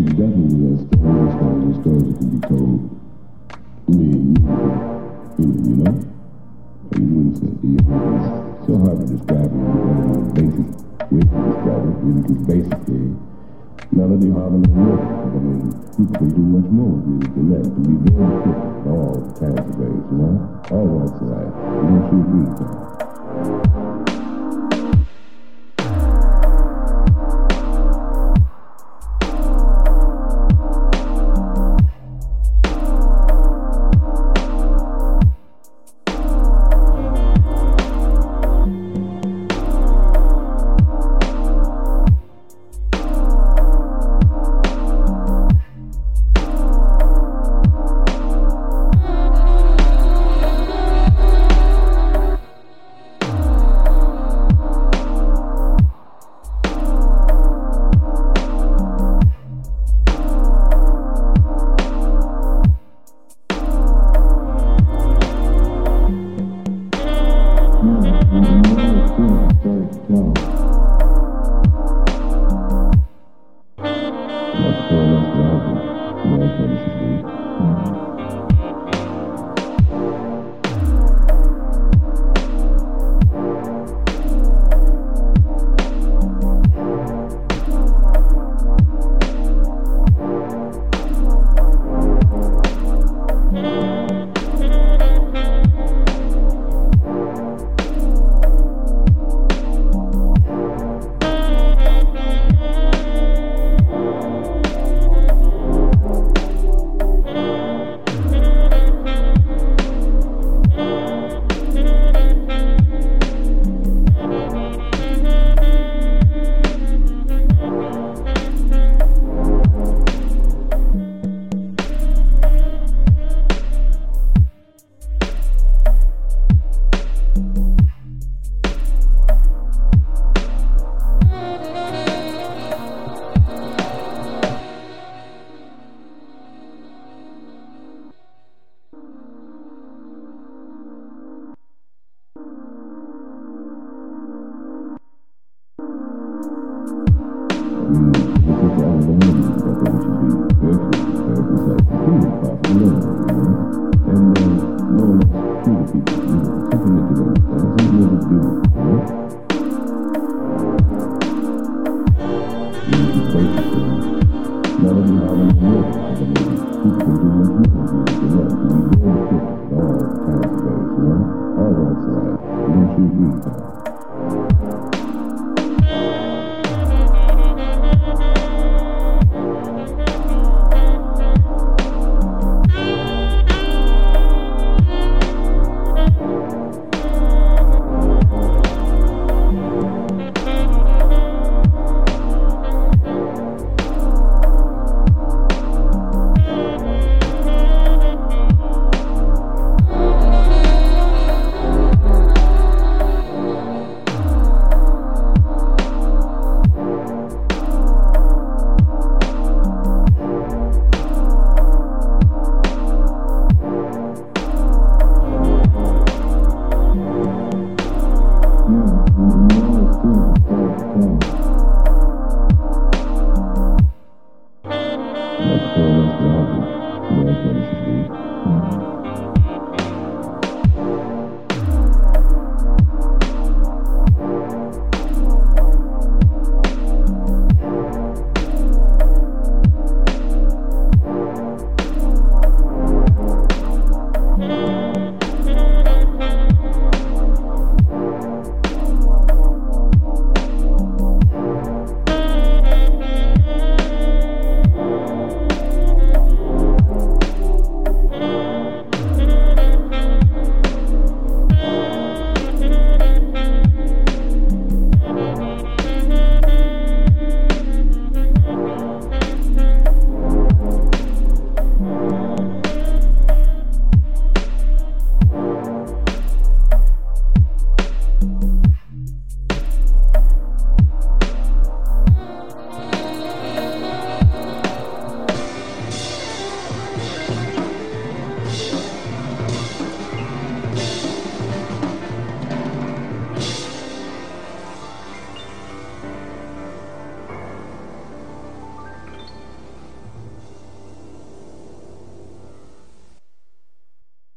definitely there's stories that can be told. I mean, you know? You wouldn't say, it's so hard to describe it in a basic way to describe it, music is basically melody, harmony, and rhythm. I mean, people can do much more with music than that. It can be very different in all kinds of ways, you know? All walks of life. You don't should agree with that.